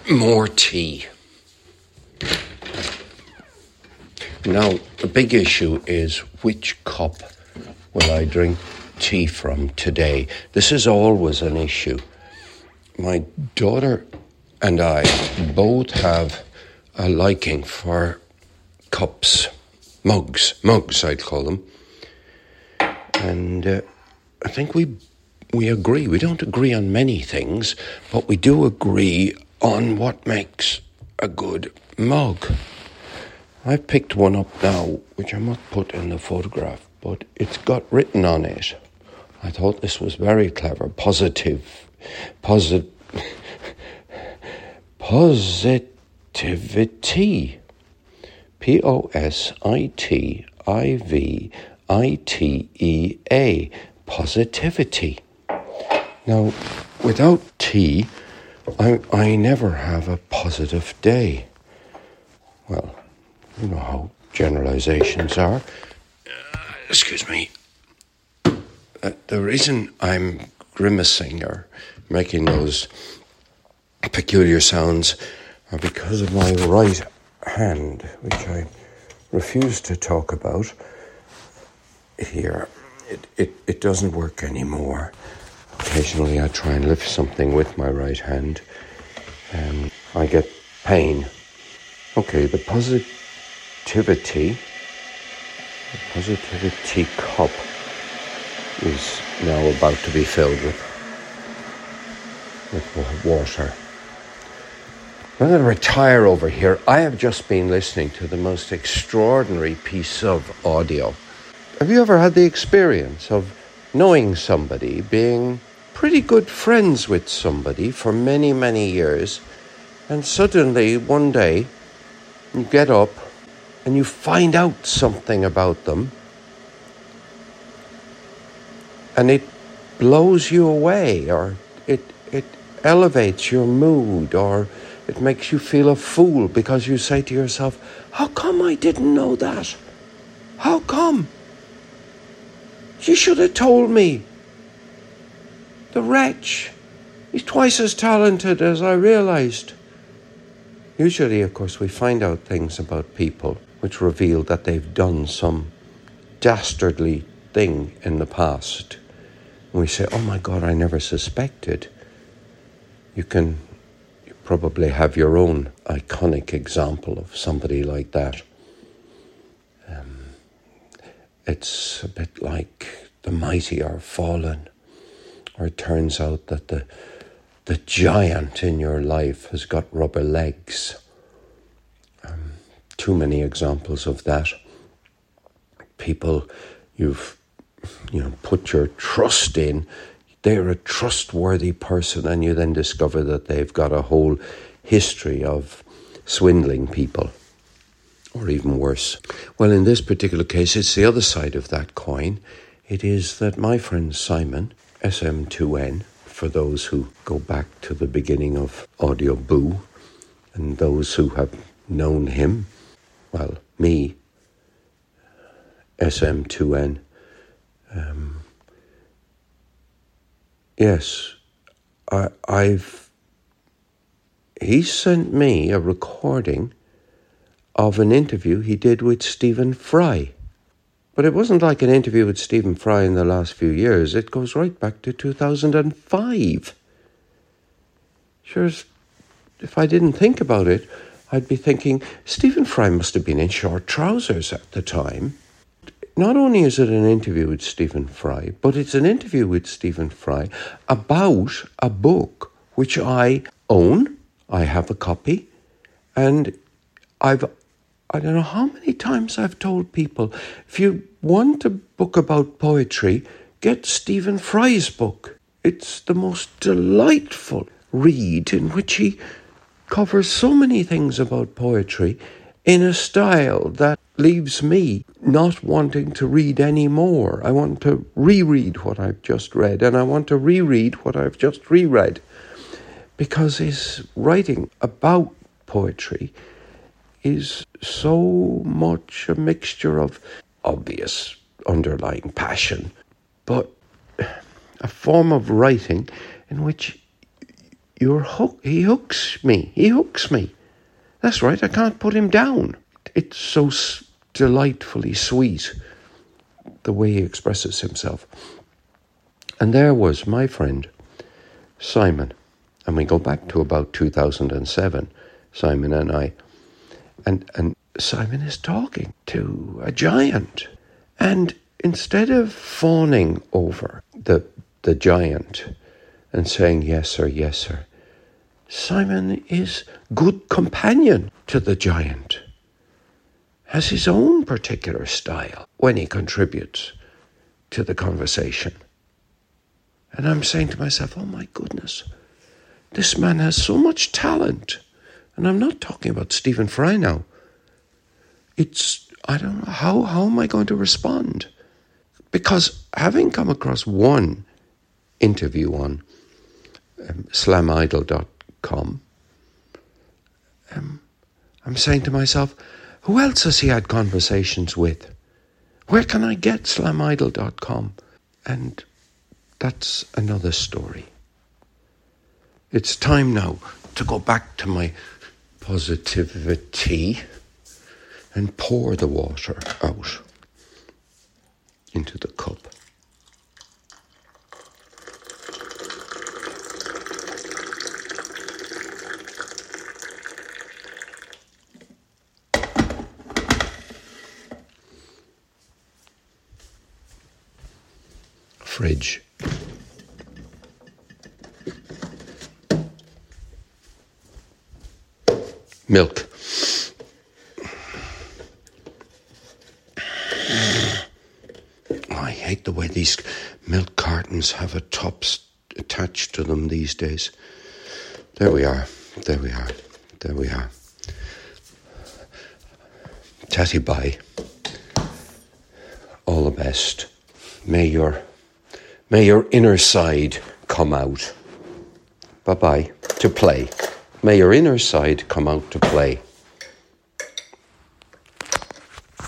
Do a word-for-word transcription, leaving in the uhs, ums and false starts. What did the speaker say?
more tea. Now, the big issue is which cup will I drink tea from today? This is always an issue. My daughter and I both have a liking for cups, mugs, mugs I'd call them. And uh, I think we we agree. We don't agree on many things, but we do agree on what makes a good mug. I've picked one up now, which I must put in the photograph, but it's got written on it. I thought this was very clever. Positive, posit, positivity. P O S I T I V I T E A. Positivity. Now, without tea, I, I never have a positive day. Well, you know how generalizations are. Uh, excuse me. Uh, the reason I'm grimacing or making those peculiar sounds are because of my right hand, which I refuse to talk about here. It, it, it doesn't work anymore. Occasionally I try and lift something with my right hand and I get pain. Okay, the positivity, the positivity cup is now about to be filled with, with water. I'm going to retire over here. I have just been listening to the most extraordinary piece of audio. Have you ever had the experience of knowing somebody, being pretty good friends with somebody for many, many years, and suddenly one day you get up and you find out something about them and it blows you away, or it it elevates your mood, or it makes you feel a fool because you say to yourself, how come I didn't know that? How come? She should have told me. The wretch. He's twice as talented as I realized. Usually, of course, we find out things about people which reveal that they've done some dastardly thing in the past. And we say, oh my God, I never suspected. You can you probably have your own iconic example of somebody like that. Um, it's a bit like the mighty are fallen. Or it turns out that the the giant in your life has got rubber legs. Um, too many examples of that. People you've you know put your trust in, they're a trustworthy person, and you then discover that they've got a whole history of swindling people, or even worse. Well, in this particular case, it's the other side of that coin. It is that my friend Simon, S M two N, for those who go back to the beginning of Audio Boo, and those who have known him, well, me, S M two N, um, yes, I, I've, he sent me a recording of an interview he did with Stephen Fry. But it wasn't like an interview with Stephen Fry in the last few years. It goes right back to two thousand five. Sure, if I didn't think about it, I'd be thinking, Stephen Fry must have been in short trousers at the time. Not only is it an interview with Stephen Fry, but it's an interview with Stephen Fry about a book which I own. I have a copy, and I've I don't know how many times I've told people, if you want a book about poetry, get Stephen Fry's book. It's the most delightful read in which he covers so many things about poetry in a style that leaves me not wanting to read any more. I want to reread what I've just read, and I want to reread what I've just reread, because his writing about poetry is so much a mixture of obvious underlying passion, but a form of writing in which you're hook. He hooks me. He hooks me. That's right. I can't put him down. It's so s- delightfully sweet, the way he expresses himself. And there was my friend, Simon. And we go back to about two thousand seven, Simon and I. And, and Simon is talking to a giant. And instead of fawning over the, the giant and saying, yes, sir, yes, sir, Simon is good companion to the giant. Has his own particular style when he contributes to the conversation. And I'm saying to myself, oh my goodness, this man has so much talent. And I'm not talking about Stephen Fry now. It's, I don't know, how, how am I going to respond? Because having come across one interview on um, slam idol dot com, um, I'm saying to myself, who else has he had conversations with? Where can I get slam idol dot com? And that's another story. It's time now to go back to my positivity and pour the water out into the cup. Fridge. Milk. I hate the way these milk cartons have a top attached to them these days. There we are. There we are. There we are. Tatty bye. All the best. May your may your inner side come out. Bye-bye. To play. May your inner side come out to play.